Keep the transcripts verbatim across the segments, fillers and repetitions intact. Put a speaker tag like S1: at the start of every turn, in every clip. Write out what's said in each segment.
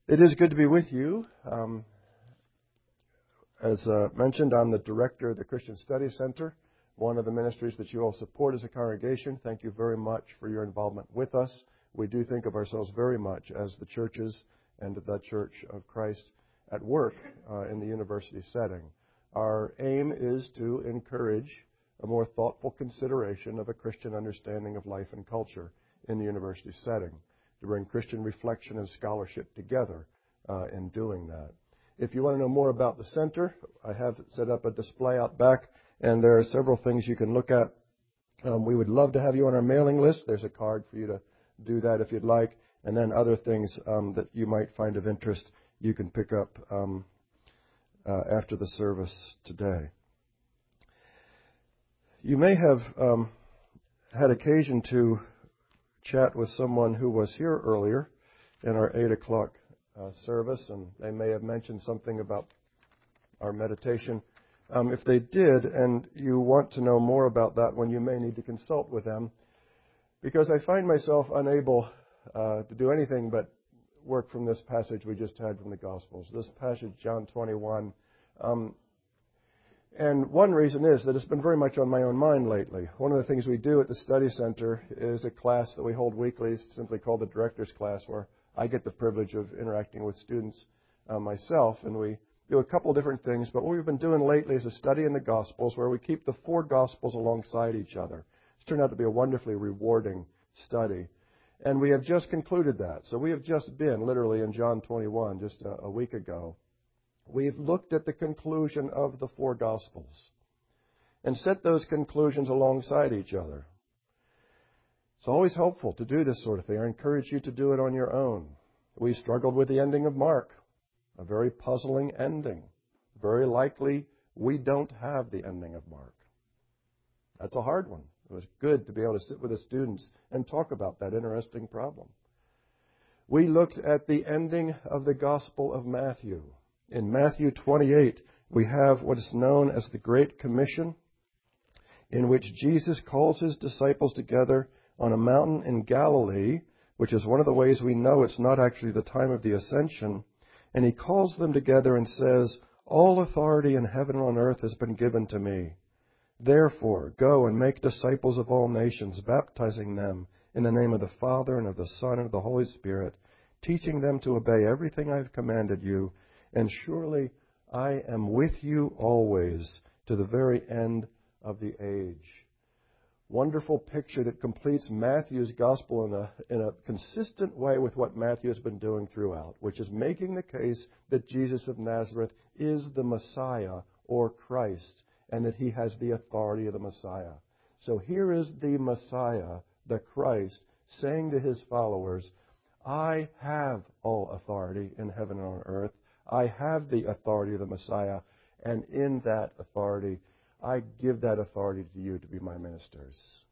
S1: It is good to be with you. Um, as uh, mentioned, I'm the director of the Christian Study Center, one of the ministries that you all support as a congregation. Thank you very much for your involvement with us. We do think of ourselves very much as the churches and the Church of Christ at work uh, in the university setting. Our aim is to encourage a more thoughtful consideration of a Christian understanding of life and culture in the university setting, to bring Christian reflection and scholarship together uh, in doing that. If you want to know more about the center, I have set up a display out back, and there are several things you can look at. Um, we would love to have you on our mailing list. There's a card for you to do that if you'd like, and then other things um, that you might find of interest you can pick up um, uh, after the service today. You may have um, had occasion to chat with someone who was here earlier in our eight o'clock uh, service, and they may have mentioned something about our meditation. Um, if they did, and you want to know more about that one, you may need to consult with them, because I find myself unable uh, to do anything but work from this passage we just had from the Gospels, this passage, John twenty-one. Um, And one reason is that it's been very much on my own mind lately. One of the things we do at the study center is a class that we hold weekly, simply called the Director's Class, where I get the privilege of interacting with students uh, myself. And we do a couple of different things. But what we've been doing lately is a study in the Gospels, where we keep the four Gospels alongside each other. It's turned out to be a wonderfully rewarding study. And we have just concluded that. So we have just been literally in John twenty-one just a, a week ago. We've looked at the conclusion of the four Gospels and set those conclusions alongside each other. It's always helpful to do this sort of thing. I encourage you to do it on your own. We struggled with the ending of Mark, a very puzzling ending. Very likely we don't have the ending of Mark. That's a hard one. It was good to be able to sit with the students and talk about that interesting problem. We looked at the ending of the Gospel of Matthew. In Matthew twenty-eight, we have what is known as the Great Commission, in which Jesus calls his disciples together on a mountain in Galilee, which is one of the ways we know it's not actually the time of the ascension, and he calls them together and says, "All authority in heaven and on earth has been given to me. Therefore, go and make disciples of all nations, baptizing them in the name of the Father and of the Son and of the Holy Spirit, teaching them to obey everything I have commanded you. And surely I am with you always to the very end of the age." Wonderful picture that completes Matthew's gospel in a, in a consistent way with what Matthew has been doing throughout, which is making the case that Jesus of Nazareth is the Messiah or Christ, and that he has the authority of the Messiah. So here is the Messiah, the Christ, saying to his followers, "I have all authority in heaven and on earth. I have the authority of the Messiah, and in that authority, I give that authority to you to be my ministers.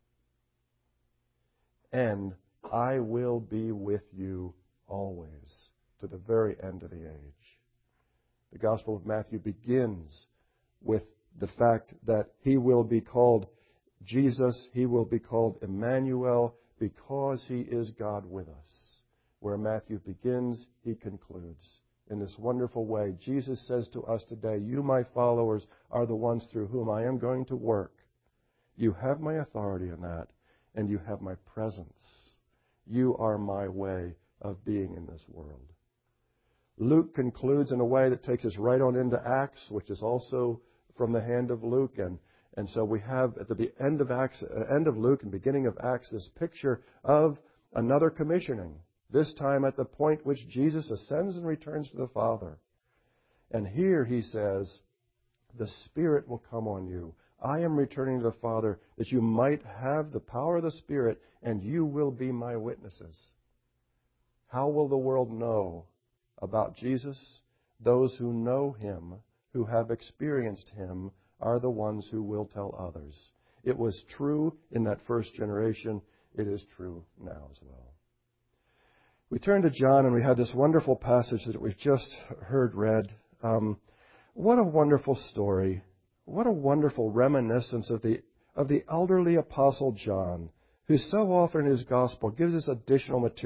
S1: And I will be with you always to the very end of the age." The Gospel of Matthew begins with the fact that he will be called Jesus, he will be called Emmanuel, because he is God with us. Where Matthew begins, he concludes. In this wonderful way, Jesus says to us today, "You, my followers, are the ones through whom I am going to work. You have my authority in that, and you have my presence. You are my way of being in this world." Luke concludes in a way that takes us right on into Acts, which is also from the hand of Luke. And, and so we have at the end of Acts, uh, end of Luke and beginning of Acts, this picture of another commissioning. This time at the point which Jesus ascends and returns to the Father. And here he says, "The Spirit will come on you. I am returning to the Father that you might have the power of the Spirit, and you will be my witnesses." How will the world know about Jesus? Those who know him, who have experienced him, are the ones who will tell others. It was true in that first generation. It is true now as well. We turn to John, and we had this wonderful passage that we've just heard read. Um, what a wonderful story. What a wonderful reminiscence of the of the elderly Apostle John, who so often in his gospel gives us additional material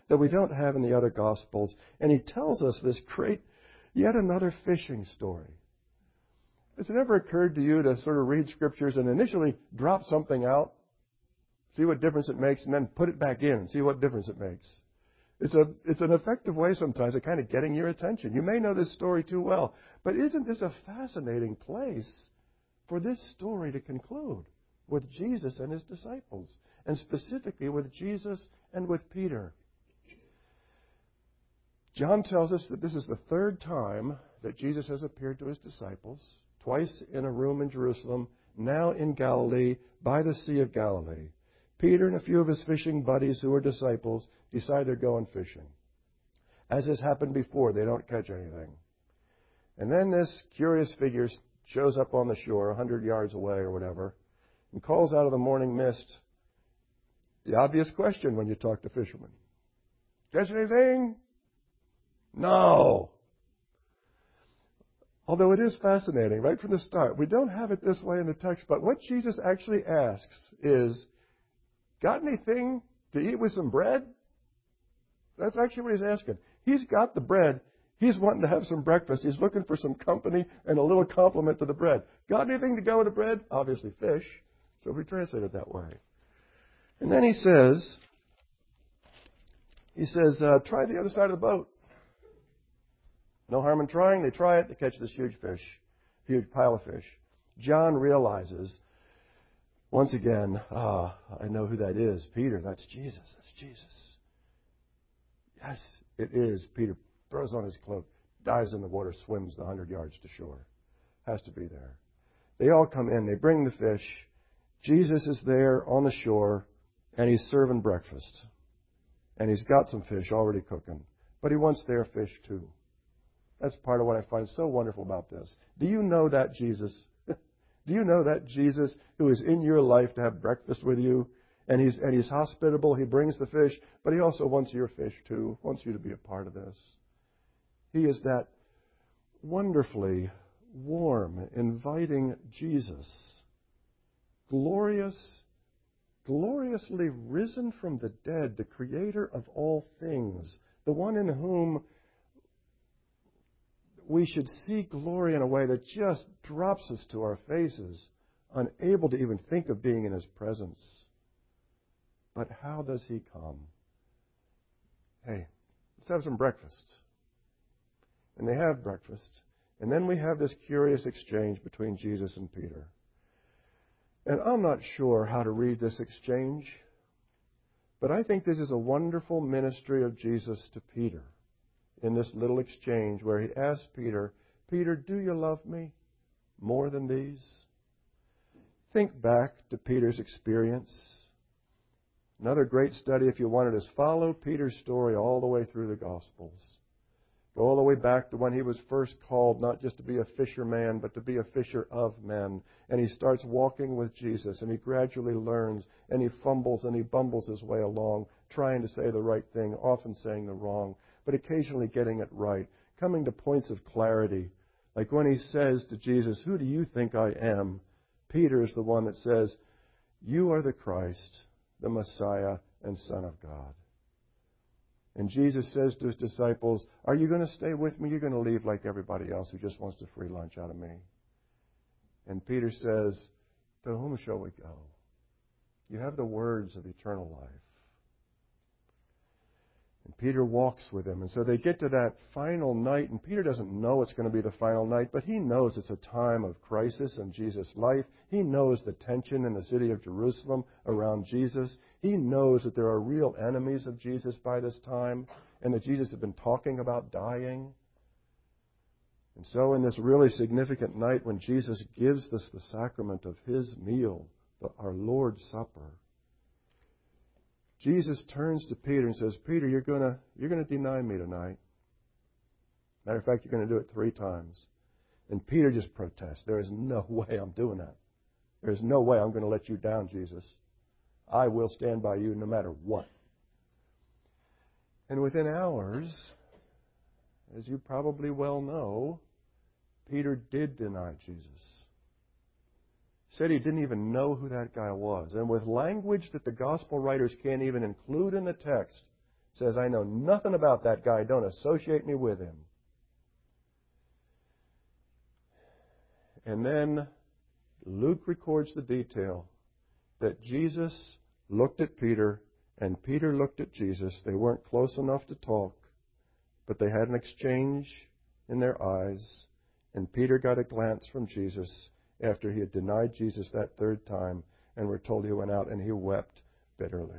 S1: that we don't have in the other Gospels. And he tells us this great, yet another fishing story. Has it ever occurred to you to sort of read Scriptures and initially drop something out, see what difference it makes, and then put it back in and see what difference it makes? It's a it's an effective way sometimes of kind of getting your attention. You may know this story too well, but isn't this a fascinating place for this story to conclude with Jesus and his disciples, and specifically with Jesus and with Peter? John tells us that this is the third time that Jesus has appeared to his disciples, twice in a room in Jerusalem, now in Galilee by the Sea of Galilee. Peter and a few of his fishing buddies who are disciples decide they're going fishing. As has happened before, they don't catch anything. And then this curious figure shows up on the shore a hundred yards away or whatever and calls out of the morning mist the obvious question when you talk to fishermen. Catch anything? No. Although it is fascinating right from the start. We don't have it this way in the text, but what Jesus actually asks is, got anything to eat with some bread? That's actually what he's asking. He's got the bread. He's wanting to have some breakfast. He's looking for some company and a little compliment to the bread. Got anything to go with the bread? Obviously fish. So we translate it that way. And then he says, he says, uh, try the other side of the boat. No harm in trying. They try it. They catch this huge fish, huge pile of fish. John realizes, once again, ah, I know who that is. Peter, that's Jesus. That's Jesus. Yes, it is. Peter throws on his cloak, dives in the water, swims the hundred yards to shore. Has to be there. They all come in. They bring the fish. Jesus is there on the shore, and he's serving breakfast. And he's got some fish already cooking. But he wants their fish too. That's part of what I find so wonderful about this. Do you know that Jesus? Do you know that Jesus who is in your life to have breakfast with you? And he's, and he's hospitable. He brings the fish, but he also wants your fish too, wants you to be a part of this. He is that wonderfully warm, inviting Jesus. Glorious, gloriously risen from the dead, the creator of all things, the one in whom we should see glory in a way that just drops us to our faces, unable to even think of being in his presence. But how does he come? Hey, let's have some breakfast. And they have breakfast. And then we have this curious exchange between Jesus and Peter. And I'm not sure how to read this exchange, but I think this is a wonderful ministry of Jesus to Peter in this little exchange where he asks Peter, Peter, do you love me more than these? Think back to Peter's experience. Another great study, if you wanted, is follow Peter's story all the way through the Gospels. Go all the way back to when he was first called not just to be a fisherman, but to be a fisher of men. And he starts walking with Jesus, and he gradually learns, and he fumbles and he bumbles his way along, trying to say the right thing, often saying the wrong, but occasionally getting it right, coming to points of clarity. Like when he says to Jesus, who do you think I am? Peter is the one that says, you are the Christ, the Messiah and Son of God. And Jesus says to his disciples, are you going to stay with me? You're going to leave like everybody else who just wants a free lunch out of me. And Peter says, to whom shall we go? You have the words of eternal life. And Peter walks with him. And so they get to that final night, and Peter doesn't know it's going to be the final night, but he knows it's a time of crisis in Jesus' life. He knows the tension in the city of Jerusalem around Jesus. He knows that there are real enemies of Jesus by this time, and that Jesus had been talking about dying. And so in this really significant night when Jesus gives us the sacrament of his meal, the, our Lord's Supper, Jesus turns to Peter and says, Peter, you're going to you're going to deny me tonight. Matter of fact, you're going to do it three times. And Peter just protests. There is no way I'm doing that. There is no way I'm going to let you down, Jesus. I will stand by you no matter what. And within hours, as you probably well know, Peter did deny Jesus. Said he didn't even know who that guy was. And with language that the gospel writers can't even include in the text, says, I know nothing about that guy. Don't associate me with him. And then Luke records the detail that Jesus looked at Peter and Peter looked at Jesus. They weren't close enough to talk, but they had an exchange in their eyes. And Peter got a glance from Jesus after he had denied Jesus that third time. And we're told he went out and he wept bitterly.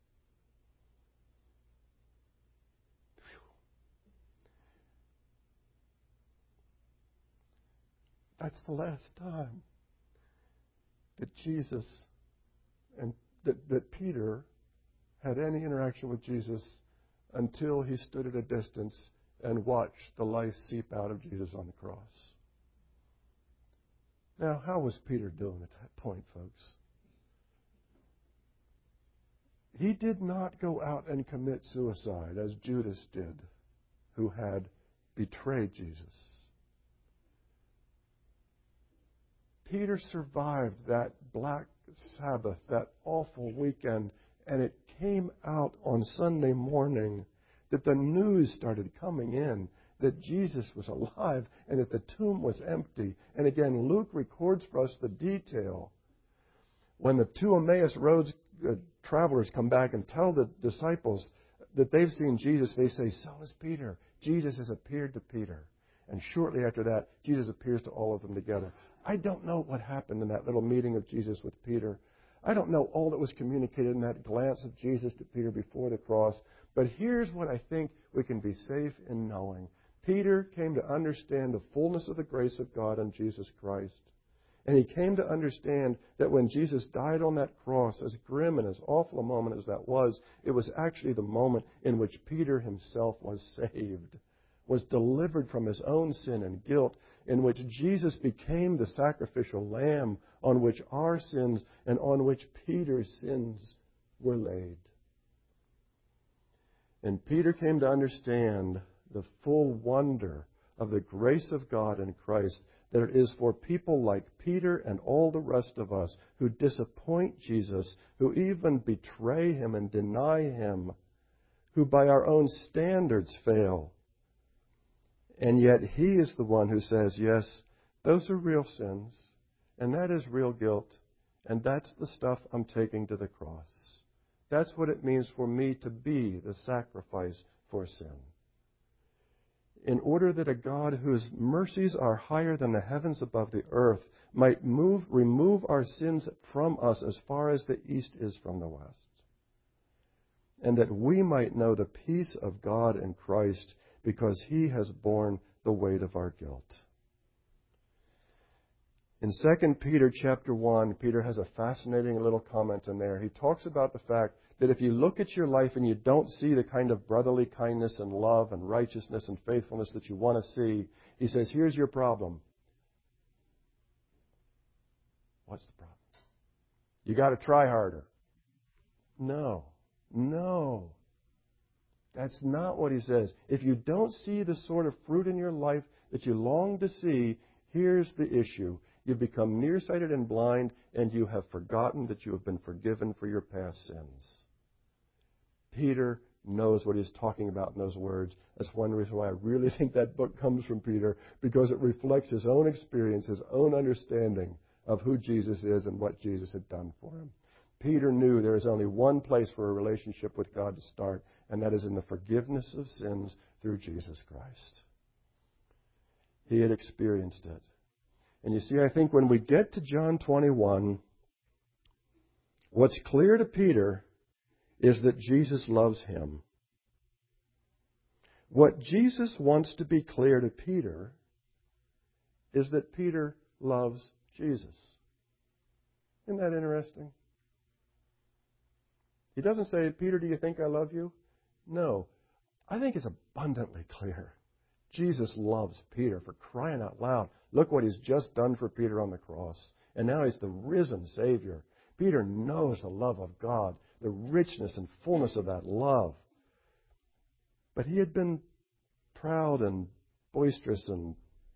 S1: That's the last time that Jesus and that, that Peter had any interaction with Jesus until he stood at a distance and watched the life seep out of Jesus on the cross. Now, how was Peter doing at that point, folks? He did not go out and commit suicide as Judas did, who had betrayed Jesus. Peter survived that black Sabbath, that awful weekend, and it came out on Sunday morning that the news started coming in that Jesus was alive and that the tomb was empty. And again, Luke records for us the detail. When the two Emmaus Road uh, travelers come back and tell the disciples that they've seen Jesus, they say, so has Peter. Jesus has appeared to Peter. And shortly after that, Jesus appears to all of them together. I don't know what happened in that little meeting of Jesus with Peter. I don't know all that was communicated in that glance of Jesus to Peter before the cross. But here's what I think we can be safe in knowing. Peter came to understand the fullness of the grace of God in Jesus Christ. And he came to understand that when Jesus died on that cross, as grim and as awful a moment as that was, it was actually the moment in which Peter himself was saved, was delivered from his own sin and guilt, in which Jesus became the sacrificial lamb on which our sins and on which Peter's sins were laid. And Peter came to understand the full wonder of the grace of God in Christ, that it is for people like Peter and all the rest of us who disappoint Jesus, who even betray him and deny him, who by our own standards fail. And yet he is the one who says, yes, those are real sins, and that is real guilt, and that's the stuff I'm taking to the cross. That's what it means for me to be the sacrifice for sin. In order that a God whose mercies are higher than the heavens above the earth might move, remove our sins from us as far as the east is from the west. And that we might know the peace of God in Christ, because he has borne the weight of our guilt. In Second Peter chapter one, Peter has a fascinating little comment in there. He talks about the fact that if you look at your life and you don't see the kind of brotherly kindness and love and righteousness and faithfulness that you want to see, he says, here's your problem. What's the problem? You got to try harder. No. No. That's not what he says. If you don't see the sort of fruit in your life that you long to see, here's the issue. You've become nearsighted and blind, and you have forgotten that you have been forgiven for your past sins. Peter knows what he's talking about in those words. That's one reason why I really think that book comes from Peter, because it reflects his own experience, his own understanding of who Jesus is and what Jesus had done for him. Peter knew there is only one place for a relationship with God to start, and that is in the forgiveness of sins through Jesus Christ. He had experienced it. And you see, I think when we get to John twenty-one, what's clear to Peter is that Jesus loves him. What Jesus wants to be clear to Peter is that Peter loves Jesus. Isn't that interesting? He doesn't say, Peter, do you think I love you? No. I think it's abundantly clear. Jesus loves Peter, for crying out loud. Look what he's just done for Peter on the cross. And now he's the risen Savior. Peter knows the love of God, the richness and fullness of that love. But he had been proud and boisterous, and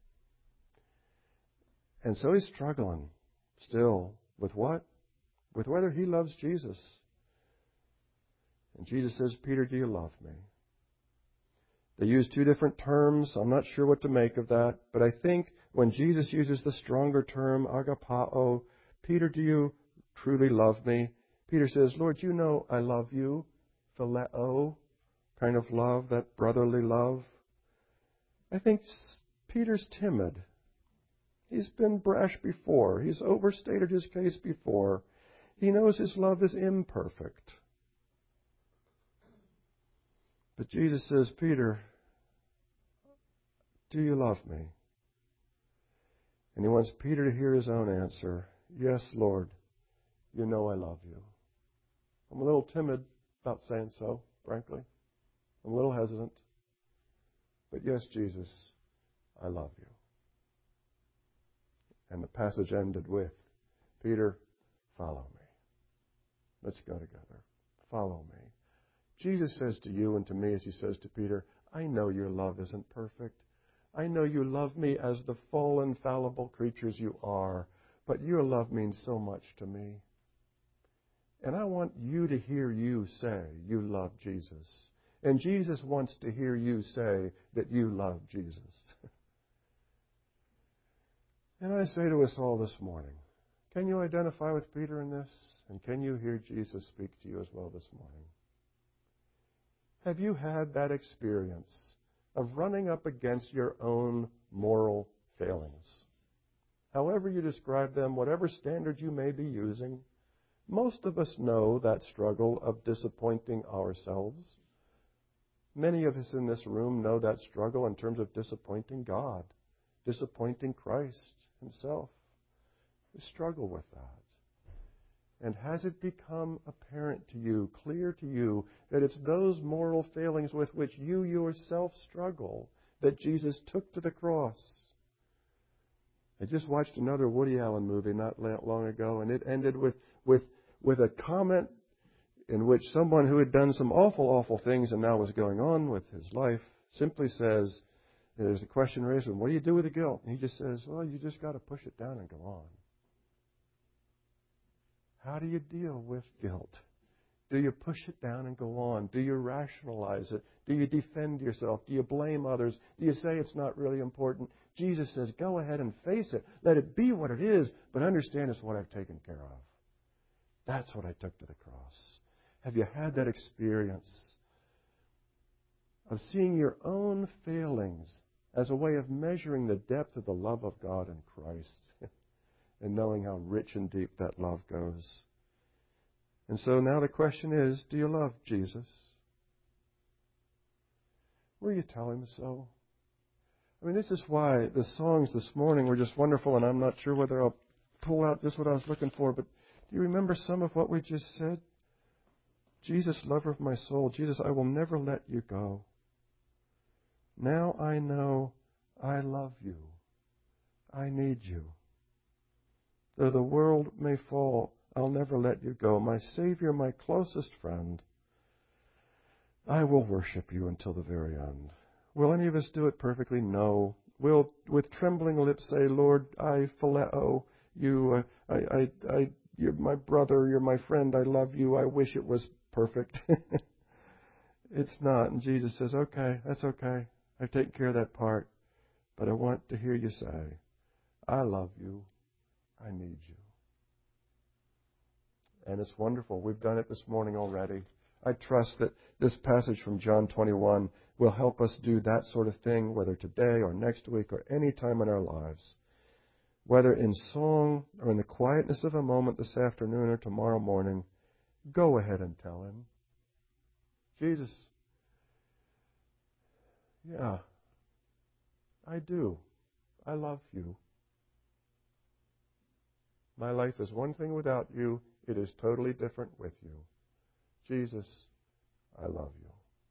S1: and so he's struggling still with what? With whether he loves Jesus. And Jesus says, Peter, do you love me? They use two different terms. I'm not sure what to make of that. But I think when Jesus uses the stronger term, agapao, Peter, do you truly love me? Peter says, Lord, you know I love you. Phileo kind of love, that brotherly love. I think Peter's timid. He's been brash before. He's overstated his case before. He knows his love is imperfect. But Jesus says, Peter, do you love me? And he wants Peter to hear his own answer. Yes, Lord, you know I love you. I'm a little timid about saying so, frankly. I'm a little hesitant. But yes, Jesus, I love you. And the passage ended with, Peter, follow me. Let's go together. Follow me. Jesus says to you and to me, as he says to Peter, I know your love isn't perfect. I know you love me as the fallen, fallible creatures you are, but your love means so much to me. And I want you to hear you say you love Jesus. And Jesus wants to hear you say that you love Jesus. And I say to us all this morning, can you identify with Peter in this? And can you hear Jesus speak to you as well this morning? Have you had that experience of running up against your own moral failings? However you describe them, whatever standard you may be using, most of us know that struggle of disappointing ourselves. Many of us in this room know that struggle in terms of disappointing God, disappointing Christ himself. We struggle with that. And has it become apparent to you, clear to you, that it's those moral failings with which you yourself struggle that Jesus took to the cross? I just watched another Woody Allen movie not long ago, and it ended with, with, with a comment in which someone who had done some awful, awful things and now was going on with his life simply says, there's a question raised, what do you do with the guilt? And he just says, well, you just got to push it down and go on. How do you deal with guilt? Do you push it down and go on? Do you rationalize it? Do you defend yourself? Do you blame others? Do you say it's not really important? Jesus says, go ahead and face it. Let it be what it is, but understand it's what I've taken care of. That's what I took to the cross. Have you had that experience of seeing your own failings as a way of measuring the depth of the love of God in Christ? And knowing how rich and deep that love goes. And so now the question is, do you love Jesus? Will you tell him so? I mean, this is why the songs this morning were just wonderful, and I'm not sure whether I'll pull out just what I was looking for, but do you remember some of what we just said? Jesus, lover of my soul, Jesus, I will never let you go. Now I know I love you. I need you. Though the world may fall, I'll never let you go. My Savior, my closest friend, I will worship you until the very end. Will any of us do it perfectly? No. We'll, with trembling lips, say, Lord, I phileo you. Uh, I, I, I, you're my brother. You're my friend. I love you. I wish it was perfect. It's not. And Jesus says, okay, that's okay. I've taken care of that part. But I want to hear you say, I love you. I need you. And it's wonderful. We've done it this morning already. I trust that this passage from John twenty-one will help us do that sort of thing, whether today or next week or any time in our lives. Whether in song or in the quietness of a moment this afternoon or tomorrow morning, go ahead and tell him, Jesus, yeah, I do. I love you. My life is one thing without you. It is totally different with you. Jesus, I love you.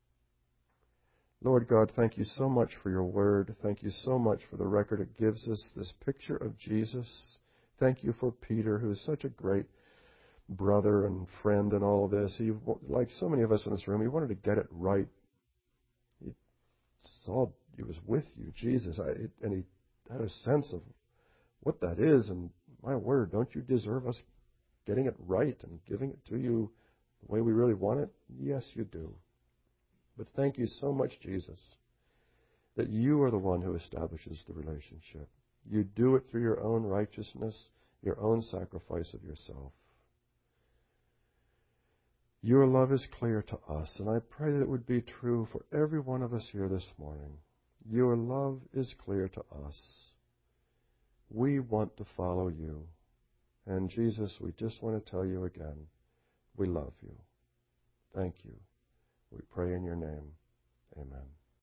S1: Lord God, thank you so much for your word. Thank you so much for the record it gives us, this picture of Jesus. Thank you for Peter, who is such a great brother and friend in all of this. He, like so many of us in this room, he wanted to get it right. He saw he was with you, Jesus, I, and he had a sense of what that is, and my word, don't you deserve us getting it right and giving it to you the way we really want it? Yes, you do. But thank you so much, Jesus, that you are the one who establishes the relationship. You do it through your own righteousness, your own sacrifice of yourself. Your love is clear to us, and I pray that it would be true for every one of us here this morning. Your love is clear to us. We want to follow you. And Jesus, we just want to tell you again, we love you. Thank you. We pray in your name. Amen.